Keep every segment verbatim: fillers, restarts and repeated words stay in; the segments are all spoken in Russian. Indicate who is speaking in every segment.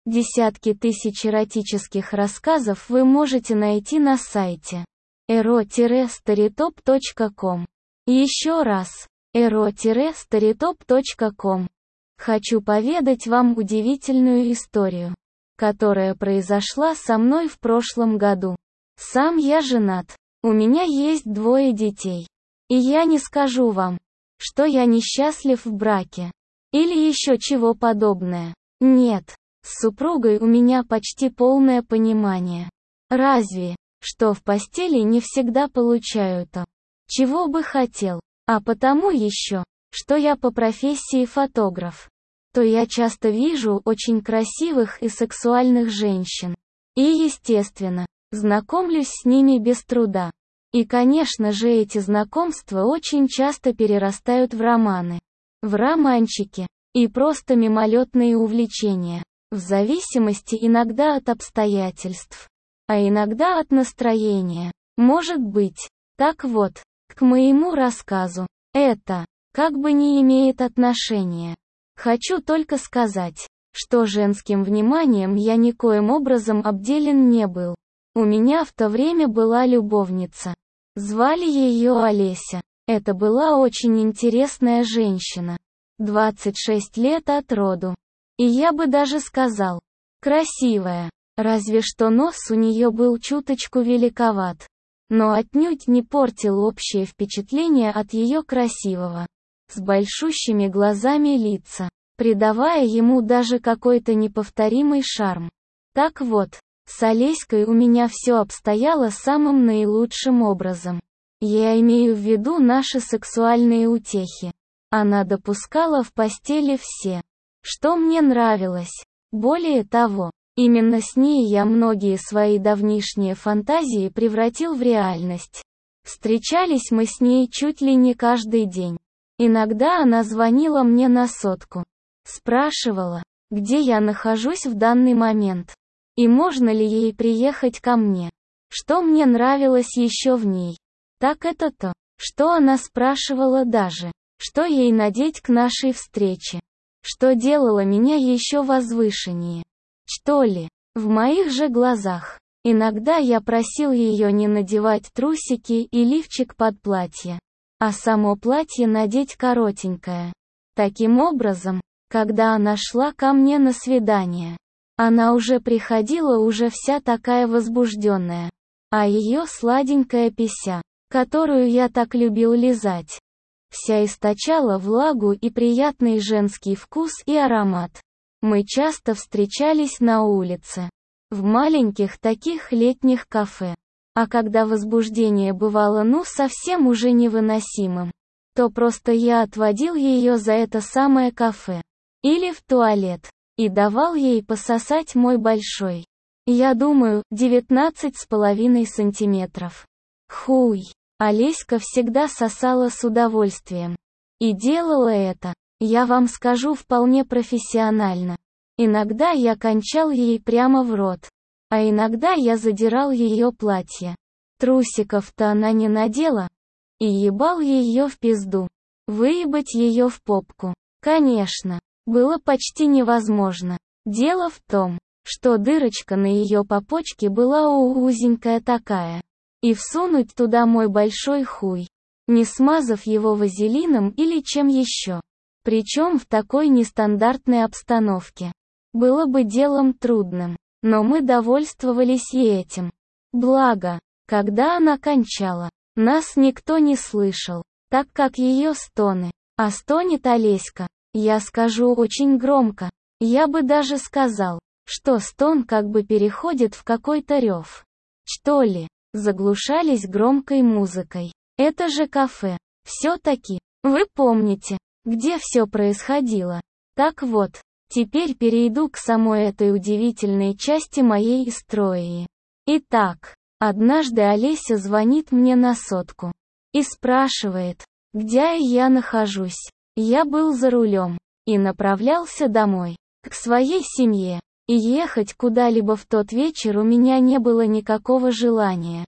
Speaker 1: Десятки тысяч эротических рассказов вы можете найти на сайте эро старитоп точка ком. Еще раз, эро старитоп точка ком. Хочу поведать вам удивительную историю, которая произошла со мной в прошлом году. Сам я женат, у меня есть двое детей. И я не скажу вам, что я несчастлив в браке. Или еще чего подобное. Нет, с супругой у меня почти полное понимание. Разве, что в постели не всегда получаю то, чего бы хотел. А потому еще, что я по профессии фотограф, то я часто вижу очень красивых и сексуальных женщин. И, естественно, знакомлюсь с ними без труда. И, конечно же, эти знакомства очень часто перерастают в романы, в романчики и просто мимолетные увлечения, в зависимости иногда от обстоятельств, а иногда от настроения. Может быть. Так вот, к моему рассказу. Это, как бы не имеет отношения. Хочу только сказать, что женским вниманием я никоим образом обделен не был. У меня в то время была любовница. Звали ее Олеся. Это была очень интересная женщина. двадцать шесть лет от роду. И я бы даже сказал, красивая. Разве что нос у нее был чуточку великоват. Но отнюдь не портил общее впечатление от ее красивого, с большущими глазами лица, придавая ему даже какой-то неповторимый шарм. Так вот, с Олеськой у меня все обстояло самым наилучшим образом. Я имею в виду наши сексуальные утехи. Она допускала в постели все, что мне нравилось. Более того, именно с ней я многие свои давнишние фантазии превратил в реальность. Встречались мы с ней чуть ли не каждый день. Иногда она звонила мне на сотку. Спрашивала, где я нахожусь в данный момент. И можно ли ей приехать ко мне? Что мне нравилось еще в ней? Так это то, что она спрашивала даже, что ей надеть к нашей встрече. Что делало меня еще возвышеннее. Что ли, в моих же глазах. Иногда я просил ее не надевать трусики и лифчик под платье, а само платье надеть коротенькое. Таким образом, когда она шла ко мне на свидание, она уже приходила уже вся такая возбужденная, а ее сладенькая пися, которую я так любил лизать, вся источала влагу и приятный женский вкус и аромат. Мы часто встречались на улице, в маленьких таких летних кафе. А когда возбуждение бывало ну совсем уже невыносимым, то просто я отводил ее за это самое кафе. Или в туалет. И давал ей пососать мой большой, я думаю, девятнадцать с половиной сантиметров. Хуй. Олеська всегда сосала с удовольствием. И делала это, я вам скажу, вполне профессионально. Иногда я кончал ей прямо в рот. А иногда я задирал ее платье. Трусиков-то она не надела. И ебал ее в пизду. Выебать ее в попку. Конечно. Было почти невозможно. Дело в том, что дырочка на ее попочке была узенькая такая. И всунуть туда мой большой хуй, не смазав его вазелином или чем еще. Причем в такой нестандартной обстановке. Было бы делом трудным. Но мы довольствовались и этим. Благо, когда она кончала, нас никто не слышал, так как ее стоны. А стонет Олеська, я скажу очень громко. Я бы даже сказал, что стон как бы переходит в какой-то рев. Что ли, заглушались громкой музыкой. Это же кафе. Все-таки, вы помните, где все происходило. Так вот, теперь перейду к самой этой удивительной части моей истории. Итак, однажды Олеся звонит мне на сотку. И спрашивает, где я нахожусь. Я был за рулем. И направлялся домой. К своей семье. И ехать куда-либо в тот вечер у меня не было никакого желания.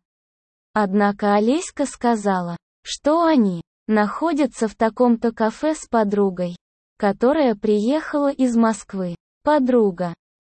Speaker 1: Однако Олеська сказала, что они находятся в таком-то кафе с подругой, которая приехала из Москвы. Подруга,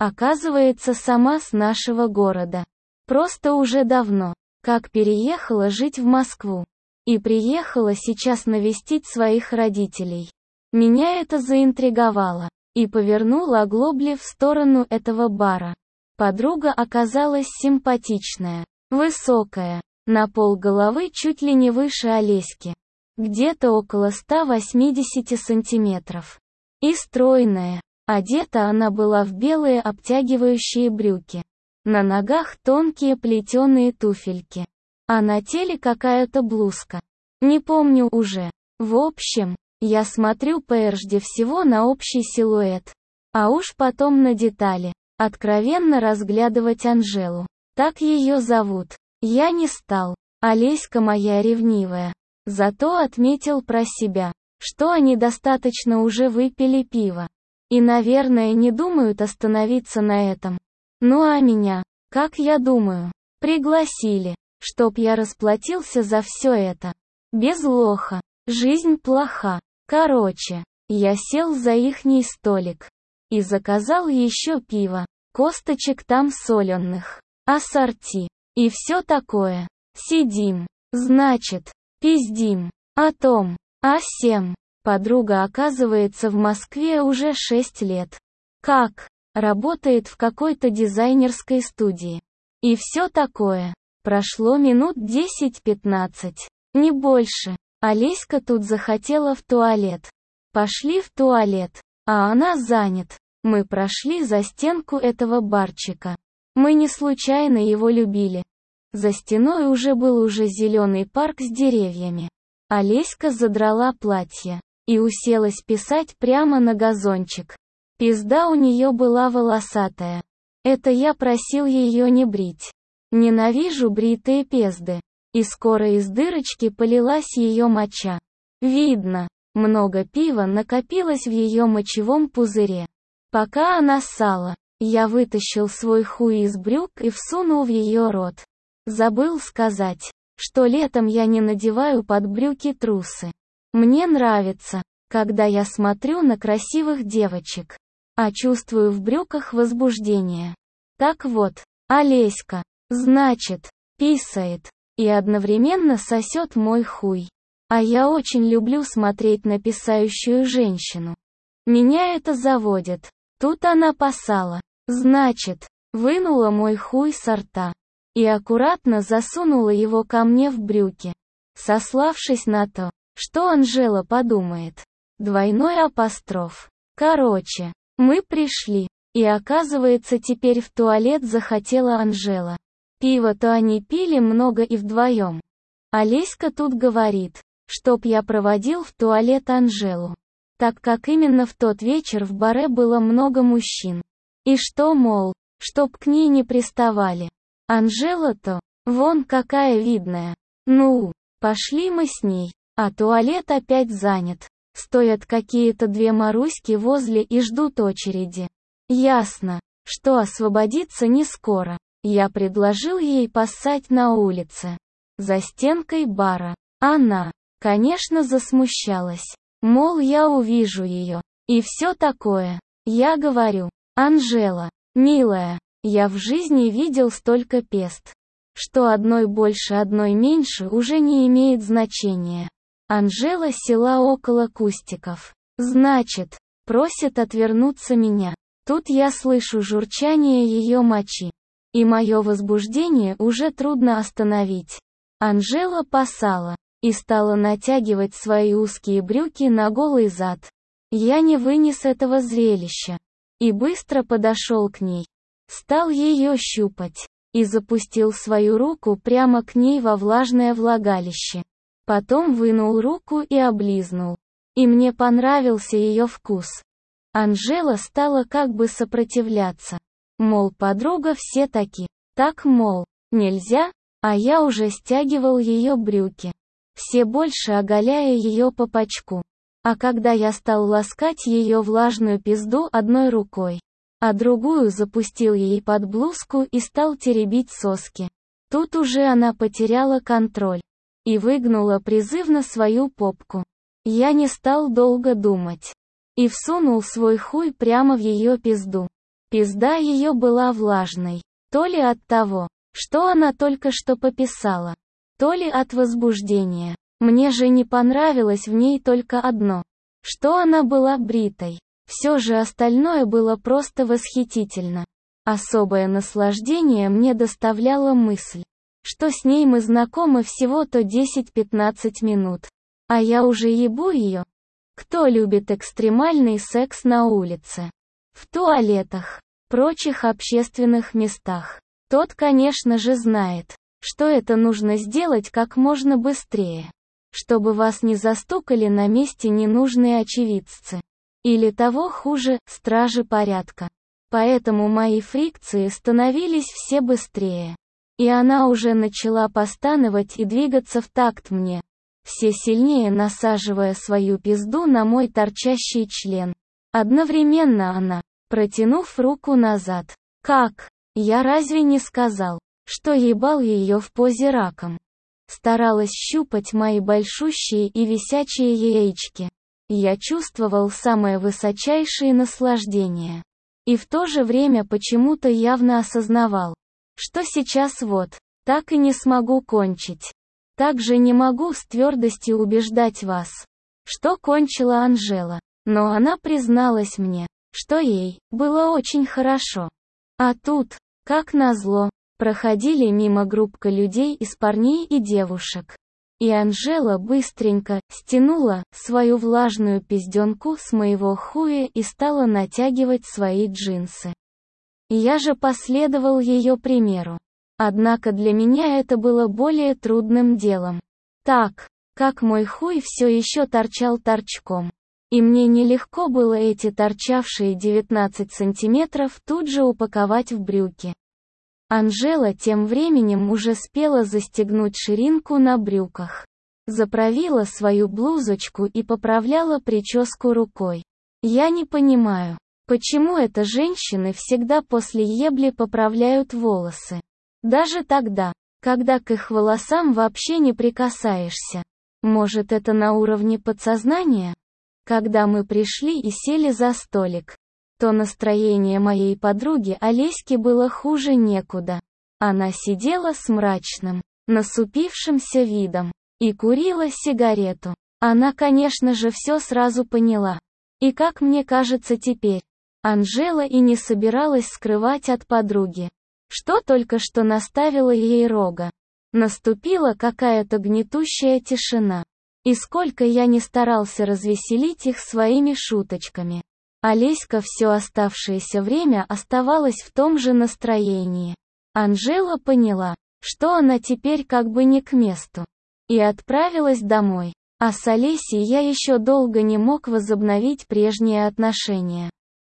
Speaker 1: Оказывается, сама с нашего города. Просто уже давно, как переехала жить в Москву. И приехала сейчас навестить своих родителей. Меня это заинтриговало. И повернула оглобли в сторону этого бара. Подруга оказалась симпатичная, высокая, на полголовы чуть ли не выше Олеськи. Где-то около ста восьмидесяти сантиметров. И стройная. Одета она была в белые обтягивающие брюки. На ногах тонкие плетеные туфельки. А на теле какая-то блузка. Не помню уже. В общем, я смотрю прежде всего на общий силуэт. А уж потом на детали. Откровенно разглядывать Анжелу. Так ее зовут. Я не стал. Олеська моя ревнивая. Зато отметил про себя, что они достаточно уже выпили пиво. И, наверное, не думают остановиться на этом. Ну а меня, как я думаю, пригласили, чтоб я расплатился за все это. Без лоха. Жизнь плоха. Короче, я сел за ихний столик. И заказал еще пиво. Косточек там соленых. Ассорти. И все такое. Сидим. Значит, пиздим. О том. О сем. Подруга оказывается в Москве уже шесть лет. Как? Работает в какой-то дизайнерской студии. И все такое. Прошло минут десять-пятнадцать. Не больше. Олеська тут захотела в туалет. Пошли в туалет. А она занят. Мы прошли за стенку этого барчика. Мы не случайно его любили. За стеной уже был уже зеленый парк с деревьями. Олеська задрала платье. И уселась писать прямо на газончик. Пизда у нее была волосатая. Это я просил ее не брить. Ненавижу бритые пезды. И скоро из дырочки полилась ее моча. Видно, много пива накопилось в ее мочевом пузыре. Пока она ссала, я вытащил свой хуй из брюк и всунул в ее рот. Забыл сказать, что летом я не надеваю под брюки трусы. Мне нравится, когда я смотрю на красивых девочек, а чувствую в брюках возбуждение. Так вот, Олеська, значит, писает. И одновременно сосет мой хуй. А я очень люблю смотреть на писающую женщину. Меня это заводит. Тут она посала. Значит, вынула мой хуй со рта. И аккуратно засунула его ко мне в брюки. Сославшись на то, что Анжела подумает. Двойной апостроф. Короче, мы пришли. И оказывается, теперь в туалет захотела Анжела. Пиво-то они пили много и вдвоем. Олеська тут говорит, чтоб я проводил в туалет Анжелу. Так как именно в тот вечер в баре было много мужчин. И что, мол, чтоб к ней не приставали. Анжела-то, вон какая видная. Ну, пошли мы с ней, а туалет опять занят. Стоят какие-то две Маруськи возле и ждут очереди. Ясно, что освободиться не скоро. Я предложил ей поссать на улице. За стенкой бара. Она, конечно, засмущалась. Мол, я увижу ее. И все такое. Я говорю, Анжела, милая, я в жизни видел столько пезд. Что одной больше, одной меньше уже не имеет значения. Анжела села около кустиков. Значит, просит отвернуться меня. Тут я слышу журчание ее мочи. И мое возбуждение уже трудно остановить. Анжела посала. И стала натягивать свои узкие брюки на голый зад. Я не вынес этого зрелища. И быстро подошел к ней. Стал ее щупать. И запустил свою руку прямо к ней во влажное влагалище. Потом вынул руку и облизнул. И мне понравился ее вкус. Анжела стала как бы сопротивляться. Мол, подруга все таки. Так, мол, нельзя, а я уже стягивал ее брюки. Все больше оголяя ее по пачку. А когда я стал ласкать ее влажную пизду одной рукой, а другую запустил ей под блузку и стал теребить соски. Тут уже она потеряла контроль. И выгнула призывно свою попку. Я не стал долго думать. И всунул свой хуй прямо в ее пизду. Пизда ее была влажной. То ли от того, что она только что пописала, то ли от возбуждения. Мне же не понравилось в ней только одно, что она была бритой. Все же остальное было просто восхитительно. Особое наслаждение мне доставляла мысль, что с ней мы знакомы всего-то десять-пятнадцать минут. А я уже ебу ее. Кто любит экстремальный секс на улице? В туалетах, прочих общественных местах. Тот, конечно же, знает, что это нужно сделать как можно быстрее, чтобы вас не застукали на месте ненужные очевидцы. Или того хуже, стражи порядка. Поэтому мои фрикции становились все быстрее. И она уже начала постановать и двигаться в такт мне, все сильнее насаживая свою пизду на мой торчащий член. Одновременно она, протянув руку назад. Как? Я разве не сказал, что ебал ее в позе раком? Старалась щупать мои большущие и висячие яички. Я чувствовал самое высочайшее наслаждение. И в то же время почему-то явно осознавал, что сейчас вот, так и не смогу кончить. Также не могу с твердостью убеждать вас, что кончила Анжела. Но она призналась мне, что ей было очень хорошо. А тут, как назло, проходили мимо группка людей из парней и девушек. И Анжела быстренько стянула свою влажную пизденку с моего хуя и стала натягивать свои джинсы. Я же последовал ее примеру. Однако для меня это было более трудным делом. Так, как мой хуй все еще торчал торчком. И мне нелегко было эти торчавшие девятнадцать сантиметров тут же упаковать в брюки. Анжела тем временем уже спела застегнуть ширинку на брюках. Заправила свою блузочку и поправляла прическу рукой. Я не понимаю, почему это женщины всегда после ебли поправляют волосы. Даже тогда, когда к их волосам вообще не прикасаешься. Может, это на уровне подсознания? Когда мы пришли и сели за столик, то настроение моей подруги Олеськи было хуже некуда. Она сидела с мрачным, насупившимся видом и курила сигарету. Она, конечно же, все сразу поняла. И как мне кажется теперь, Анжела и не собиралась скрывать от подруги, что только что наставила ей рога. Наступила какая-то гнетущая тишина. И сколько я не старался развеселить их своими шуточками, Олеська все оставшееся время оставалась в том же настроении. Анжела поняла, что она теперь как бы не к месту, и отправилась домой. А с Олесей я еще долго не мог возобновить прежние отношения.